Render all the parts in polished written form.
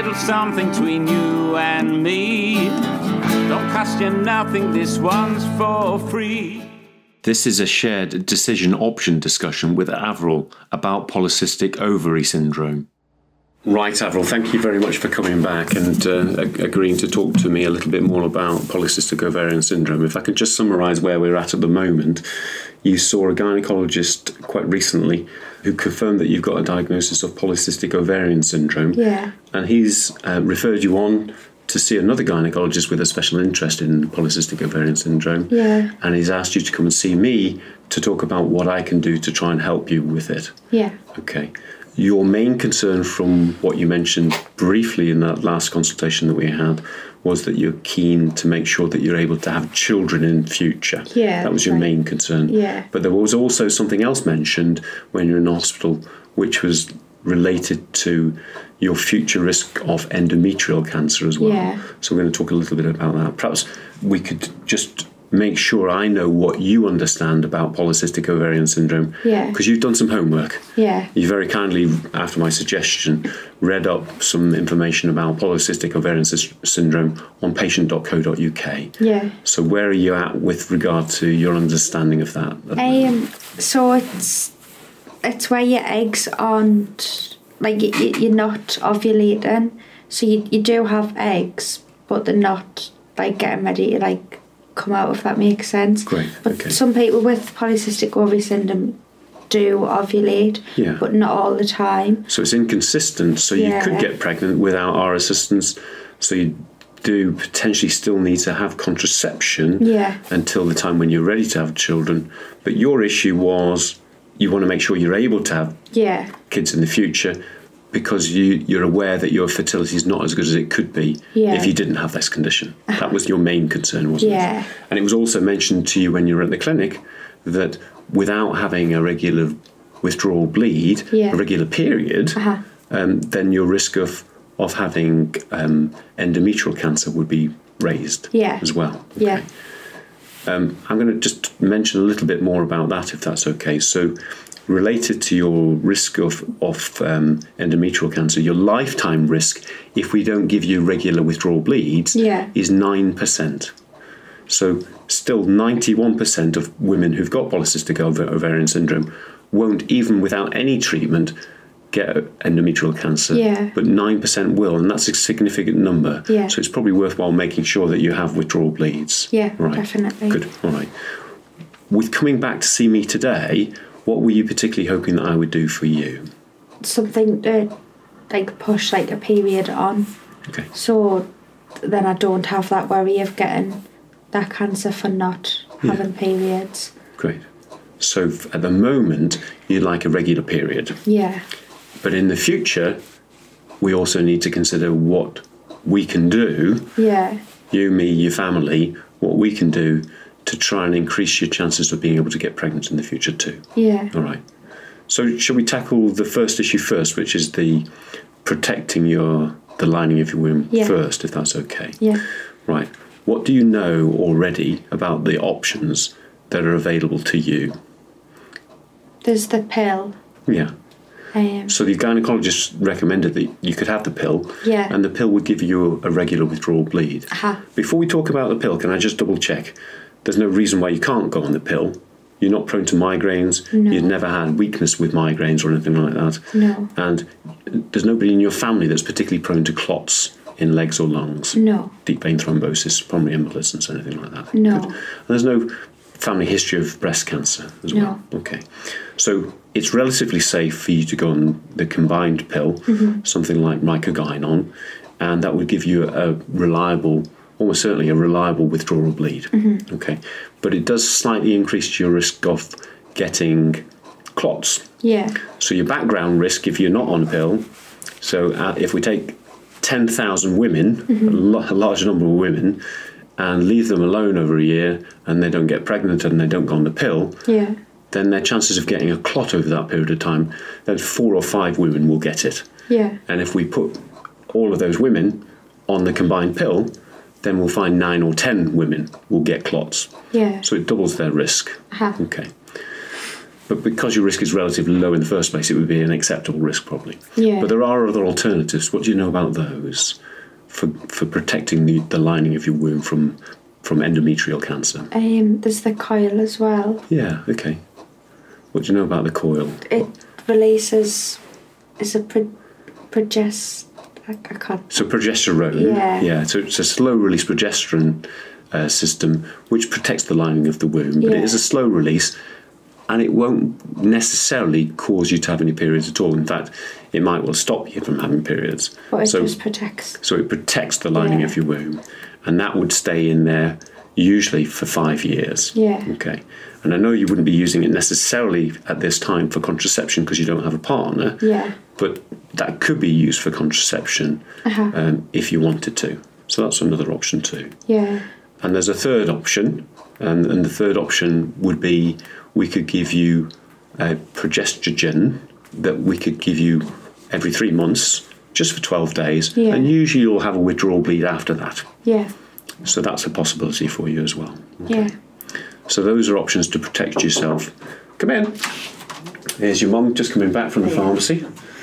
little something between you and me. Don't cost you nothing, this one's for free. This is a shared decision option discussion with Avril about polycystic ovary syndrome. Right, Avril, thank you very much for coming back and agreeing to talk to me a little bit more about polycystic ovarian syndrome. If I could just summarise where we're at the moment. You saw a gynaecologist quite recently who confirmed that you've got a diagnosis of polycystic ovarian syndrome. Yeah. And he's referred you on to see another gynaecologist with a special interest in polycystic ovarian syndrome. Yeah. And he's asked you to come and see me to talk about what I can do to try and help you with it. Yeah. Okay. Your main concern from what you mentioned briefly in that last consultation that we had was that you're keen to make sure that you're able to have children in future. Yeah. That was your main concern. Yeah. But there was also something else mentioned when you're in hospital, which was related to your future risk of endometrial cancer as well. Yeah. So we're going to talk a little bit about that. Perhaps we could just make sure I know what you understand about polycystic ovarian syndrome. Yeah. Because you've done some homework. Yeah. You very kindly, after my suggestion, read up some information about polycystic ovarian syndrome on patient.co.uk. Yeah. So where are you at with regard to your understanding of that? So it's where your eggs aren't, like, you're not ovulating. So you do have eggs, but they're not, like, getting ready to, like, come out, if that makes sense. Great. But Okay. some people with polycystic ovary syndrome do ovulate, Yeah. but not all the time. So it's inconsistent, so you could Yeah. get pregnant without our assistance. So you do potentially still need to have contraception until the time when you're ready to have children. But your issue was you want to make sure you're able to have kids in the future because you're aware that your fertility is not as good as it could be if you didn't have this condition. That was your main concern, wasn't it? And it was also mentioned to you when you were at the clinic that without having a regular withdrawal bleed, a regular period, then your risk of having endometrial cancer would be raised as well. Okay. I'm going to just mention a little bit more about that, if that's okay. So related to your risk of endometrial cancer, your lifetime risk, if we don't give you regular withdrawal bleeds, is 9%. So still 91% of women who've got polycystic ovarian syndrome won't, even without any treatment, get endometrial cancer, but 9% will, and that's a significant number. So it's probably worthwhile making sure that you have withdrawal bleeds. Right. Definitely. Good. All right. With coming back to see me today, what were you particularly hoping that I would do for you? Something to, like, push, like, a period on. Okay. So then I don't have that worry of getting that cancer for not having periods. Great. So at the moment, you'd like a regular period. Yeah. But in the future, we also need to consider what we can do, you, me, your family, what we can do to try and increase your chances of being able to get pregnant in the future too. Yeah. All right. So shall we tackle the first issue first, which is the protecting the lining of your womb first, if that's okay? Yeah. Right. What do you know already about the options that are available to you? There's the pill. Yeah. So the gynaecologist recommended that you could have the pill, and the pill would give you a regular withdrawal bleed. Before we talk about the pill, can I just double check? There's no reason why you can't go on the pill. You're not prone to migraines. No. You've never had weakness with migraines or anything like that. No. And there's nobody in your family that's particularly prone to clots in legs or lungs. No. Deep vein thrombosis, pulmonary embolisms, anything like that. No. Good. And there's no family history of breast cancer as well. Okay. So it's relatively safe for you to go on the combined pill, something like Mycogynon, and that would give you a reliable, almost certainly a reliable withdrawal bleed. Okay. But it does slightly increase your risk of getting clots. Yeah. So your background risk, if you're not on a pill, so if we take 10,000 women, a large number of women, and leave them alone over a year and they don't get pregnant and they don't go on the pill, then their chances of getting a clot over that period of time, then 4 or 5 women will get it. And if we put all of those women on the combined pill, then we'll find 9 or 10 women will get clots. So it doubles their risk. Okay. But because your risk is relatively low in the first place, it would be an acceptable risk probably. Yeah. But there are other alternatives. What do you know about those for protecting the lining of your womb from endometrial cancer? There's the coil as well. Yeah, okay. What do you know about the coil? It releases, it's a So progesterone. Yeah. So it's a slow release progesterone system which protects the lining of the womb, but it is a slow release, and it won't necessarily cause you to have any periods at all. In fact, it might well stop you from having periods. But it just protects. So it protects the lining of your womb, and that would stay in there usually for 5 years. Yeah. Okay. And I know you wouldn't be using it necessarily at this time for contraception because you don't have a partner. Yeah. But that could be used for contraception if you wanted to. So that's another option too. Yeah. And there's a third option, and the third option would be we could give you progestogen that we could give you every 3 months, just for 12 days, and usually you'll have a withdrawal bleed after that. Yeah. So that's a possibility for you as well. Okay. Yeah. So those are options to protect yourself. Come in. Here's your mum just coming back from the pharmacy.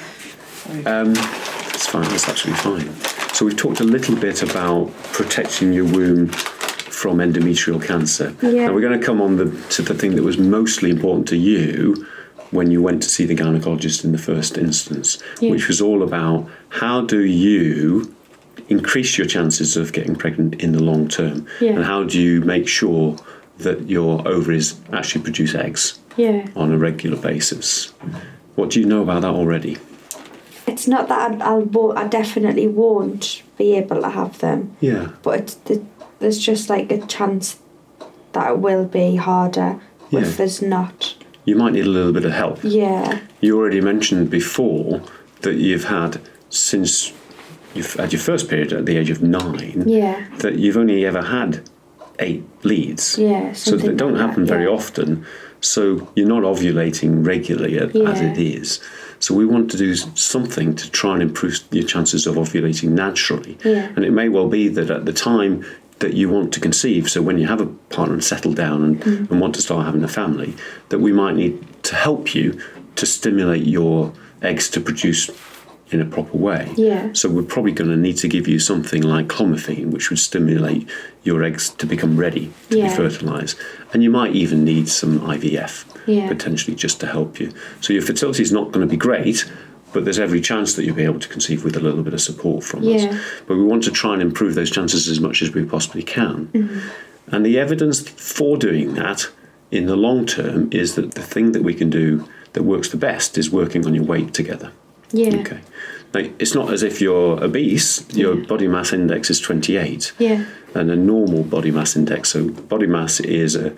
It's fine, that's absolutely fine. So we've talked a little bit about protecting your womb from endometrial cancer. Yeah. Now we're going to come on to the thing that was mostly important to you when you went to see the gynaecologist in the first instance, which was all about how do you increase your chances of getting pregnant in the long term, and how do you make sure that your ovaries actually produce eggs on a regular basis. What do you know about that already? It's not that I definitely won't be able to have them. Yeah. But there's just like a chance that it will be harder if there's not. You might need a little bit of help. Yeah. You already mentioned before that you've had, since you've had your first period at the age of 9, that you've only ever had 8 leads. Yeah. So they don't happen very often. So you're not ovulating regularly as it is. So we want to do something to try and improve your chances of ovulating naturally. Yeah. And it may well be that at the time that you want to conceive, so when you have a partner and settle down and want to start having a family, that we might need to help you to stimulate your eggs to produce in a proper way. Yeah. So we're probably going to need to give you something like clomiphene, which would stimulate your eggs to become ready to be fertilised. And you might even need some IVF, potentially, just to help you. So your fertility is not going to be great, but there's every chance that you'll be able to conceive with a little bit of support from us. But we want to try and improve those chances as much as we possibly can. And the evidence for doing that in the long term is that the thing that we can do that works the best is working on your weight together. Yeah. Okay. Now, it's not as if you're obese. Your body mass index is 28. Yeah. And a normal body mass index, so body mass is a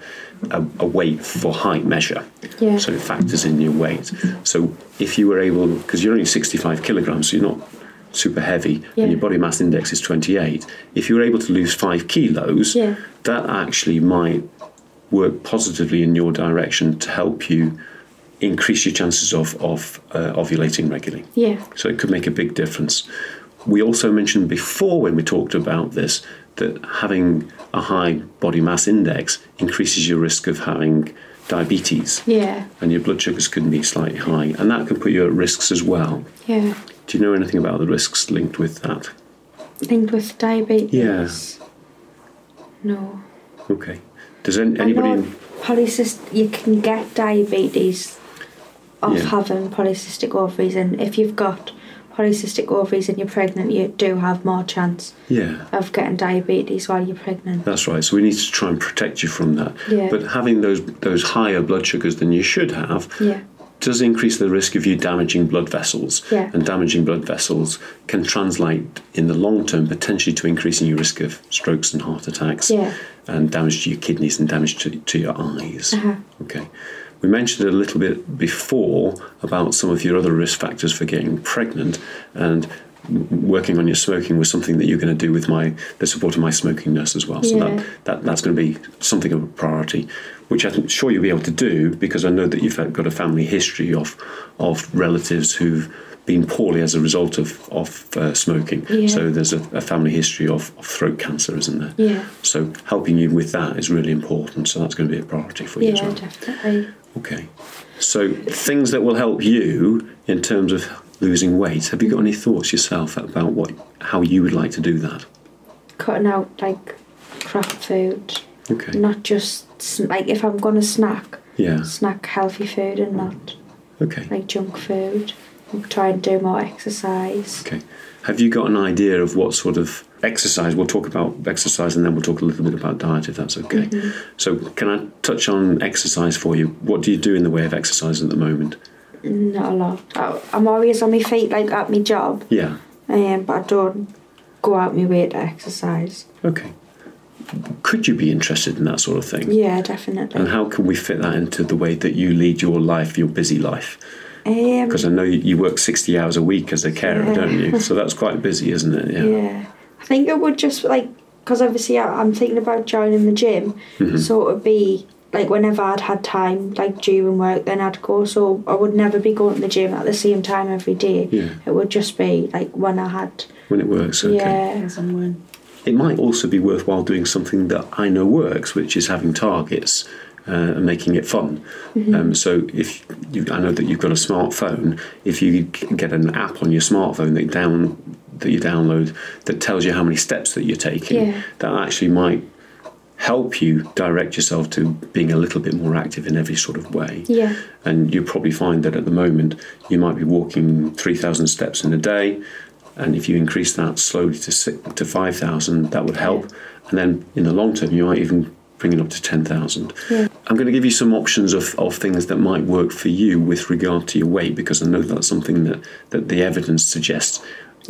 weight for height measure. Yeah. So it factors in your weight. So if you were able, because you're only 65 kilograms, so you're not super heavy, and your body mass index is 28, if you were able to lose 5 kilos, that actually might work positively in your direction to help you increase your chances of ovulating regularly. Yeah. So it could make a big difference. We also mentioned before when we talked about this that having a high body mass index increases your risk of having diabetes. Yeah. And your blood sugars can be slightly high, and that can put you at risks as well. Yeah. Do you know anything about the risks linked with that? Linked with diabetes? Yeah. No. Okay. Does anybody... You can get diabetes of having polycystic ovaries, and if you've got polycystic ovaries and you're pregnant, you do have more chance of getting diabetes while you're pregnant. That's right. So we need to try and protect you from that. Yeah. But having those higher blood sugars than you should have does increase the risk of you damaging blood vessels. Yeah. And damaging blood vessels can translate in the long term potentially to increasing your risk of strokes and heart attacks, and damage to your kidneys and damage to your eyes. Okay. We mentioned a little bit before about some of your other risk factors for getting pregnant, and working on your smoking was something that you're going to do with the support of my smoking nurse as well. So that's going to be something of a priority, which I'm sure you'll be able to do, because I know that you've got a family history of relatives who've been poorly as a result of smoking. Yeah. So there's a family history of throat cancer, isn't there? Yeah. So helping you with that is really important. So that's going to be a priority for you as well. Yeah, definitely. Okay. So things that will help you in terms of losing weight. Have you got any thoughts yourself about how you would like to do that? Cutting out like crap food. Okay. Not just like if I'm gonna snack. Yeah. Snack healthy food and not Okay. junk food. And try and do more exercise. Okay. Have you got an idea of what sort of exercise? We'll talk about exercise and then we'll talk a little bit about diet if that's okay. Mm-hmm. So can I touch on exercise for you? What do you do in the way of exercise at the moment? Not a lot. I'm always on my feet like at my job. Yeah. But I don't go out my way to exercise. Okay. Could you be interested in that sort of thing? Yeah, definitely. And how can we fit that into the way that you lead your life, your busy life? Because I know you work 60 hours a week as a carer, don't you? So that's quite busy, isn't it? Yeah. I think it would just because obviously I'm thinking about joining the gym, so it would be like whenever I'd had time, like during work, then I'd go. So I would never be going to the gym at the same time every day. Yeah. It would just be like when I had. When it works, okay. Yeah. As and when. It might also be worthwhile doing something that I know works, which is having targets and making it fun. So I know that you've got a smartphone. If you get an app on your smartphone that you download that tells you how many steps that you're taking, that actually might help you direct yourself to being a little bit more active in every sort of way. Yeah. And you'll probably find that at the moment you might be walking 3,000 steps in a day. And if you increase that slowly to 5,000, that would help. And then in the long term, you might even bring it up to 10,000. Yeah. I'm going to give you some options of things that might work for you with regard to your weight, because I know that's something that the evidence suggests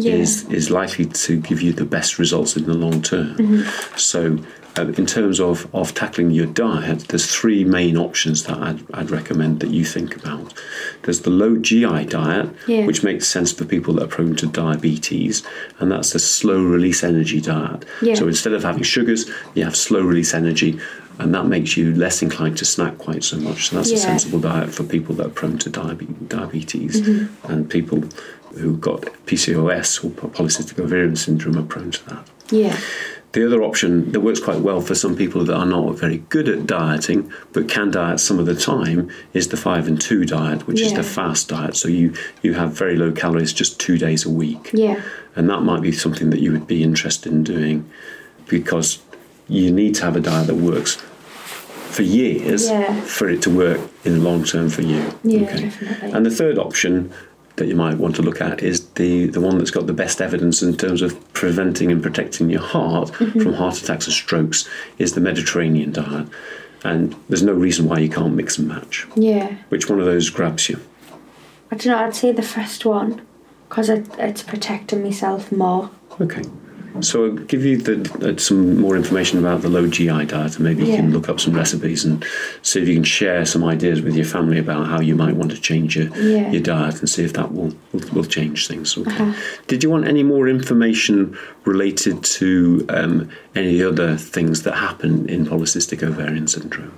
is likely to give you the best results in the long term. So in terms of tackling your diet, there's three main options that I'd recommend that you think about. There's the low GI diet, which makes sense for people that are prone to diabetes, and that's the slow release energy diet. So instead of having sugars, you have slow release energy, and that makes you less inclined to snack quite so much. So that's a sensible diet for people that are prone to diabetes, and people who've got PCOS or polycystic ovarian syndrome are prone to that. Yeah. The other option that works quite well for some people that are not very good at dieting but can diet some of the time is the 5 and 2 diet, which is the fast diet. So you have very low calories just 2 days a week. Yeah. And that might be something that you would be interested in doing, because you need to have a diet that works for years for it to work in the long term for you. Yeah, definitely. And the third option that you might want to look at is the one that's got the best evidence in terms of preventing and protecting your heart from heart attacks and strokes, is the Mediterranean diet. And there's no reason why you can't mix and match. Yeah. Which one of those grabs you? I don't know, I'd say the first one, because it's protecting myself more. Okay. So I'll give you some more information about the low GI diet, and maybe you can look up some recipes and see if you can share some ideas with your family about how you might want to change your diet, and see if that will change things. Okay. Did you want any more information related to any other things that happen in polycystic ovarian syndrome?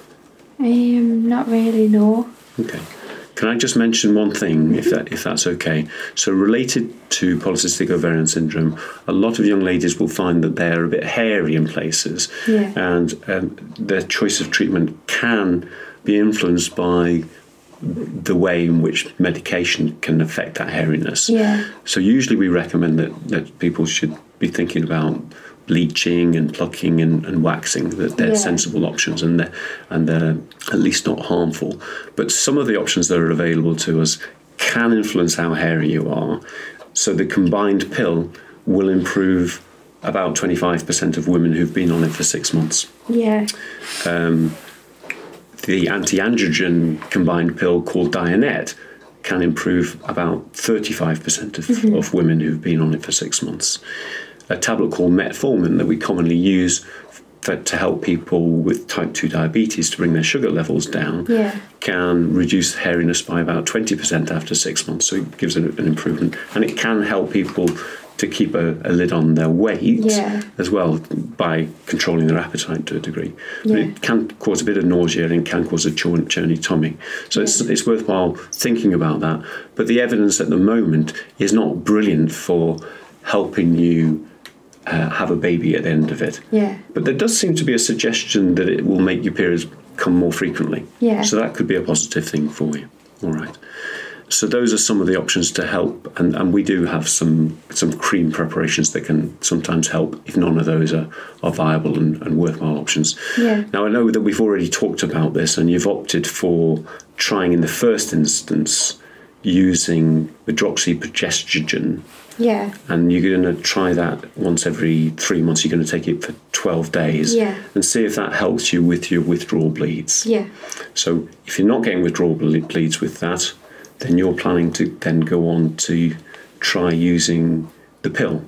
Not really, no. Okay. Can I just mention one thing, if that's okay? So related to polycystic ovarian syndrome, a lot of young ladies will find that they're a bit hairy in places, and their choice of treatment can be influenced by the way in which medication can affect that hairiness. Yeah. So usually we recommend that people should be thinking about bleaching and plucking and waxing, that they're sensible options, and they're at least not harmful. But some of the options that are available to us can influence how hairy you are. So the combined pill will improve about 25% of women who've been on it for 6 months. Yeah. The anti-androgen combined pill called Dianet can improve about 35% of women who've been on it for 6 months. A tablet called metformin that we commonly use to help people with type 2 diabetes to bring their sugar levels down can reduce hairiness by about 20% after 6 months. So it gives an improvement. And it can help people to keep a lid on their weight as well by controlling their appetite to a degree. But it can cause a bit of nausea and can cause a churny tummy. So it's worthwhile thinking about that. But the evidence at the moment is not brilliant for helping you have a baby at the end of it. But there does seem to be a suggestion that it will make your periods come more frequently. So that could be a positive thing for you. All right. So those are some of the options to help, and we do have some cream preparations that can sometimes help if none of those are viable and worthwhile options. Now, I know that we've already talked about this, and you've opted for trying in the first instance using medroxyprogestogen. And you're going to try that once every 3 months. You're going to take it for 12 days and see if that helps you with your withdrawal bleeds. So if you're not getting withdrawal bleeds with that, then you're planning to then go on to try using the pill.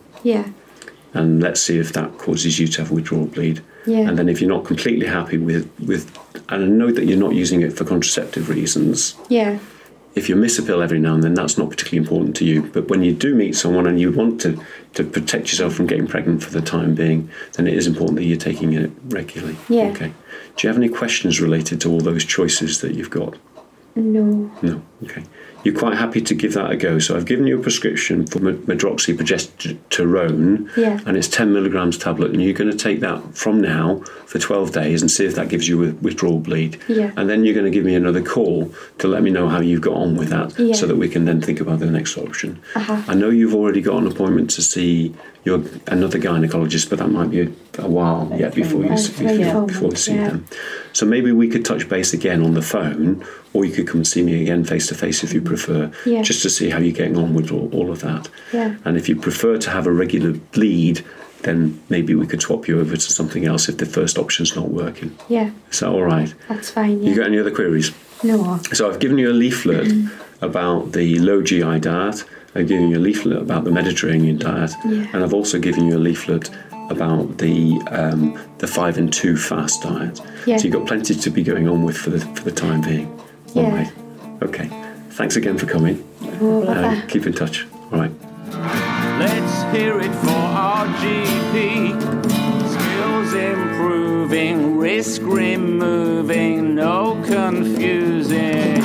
And let's see if that causes you to have a withdrawal bleed. And then if you're not completely happy with and I know that you're not using it for contraceptive reasons. If you miss a pill every now and then, that's not particularly important to you. But when you do meet someone and you want to protect yourself from getting pregnant for the time being, then it is important that you're taking it regularly. Okay. Do you have any questions related to all those choices that you've got? No. Okay. You're quite happy to give that a go. So I've given you a prescription for medroxyprogesterone, and it's 10 milligrams tablet, and you're going to take that from now for 12 days and see if that gives you a withdrawal bleed. And then you're going to give me another call to let me know how you've got on with that, so that we can then think about the next option. I know you've already got an appointment to see another gynaecologist, but that might be a while yet before you see them. So maybe we could touch base again on the phone, or you could come and see me again face to face if you prefer, just to see how you're getting on with all of that. And if you prefer to have a regular bleed, then maybe we could swap you over to something else if the first option's not working. Is that all right? That's fine. You got any other queries? No. So I've given you a leaflet about the low GI diet. I've given you a leaflet about the Mediterranean diet, and I've also given you a leaflet about the 5 and 2 fast diet. So you've got plenty to be going on with for the time being. All right. Okay. Thanks again for coming. Keep in touch. All right. Let's hear it for our GP. Skills improving, risk removing, no confusing.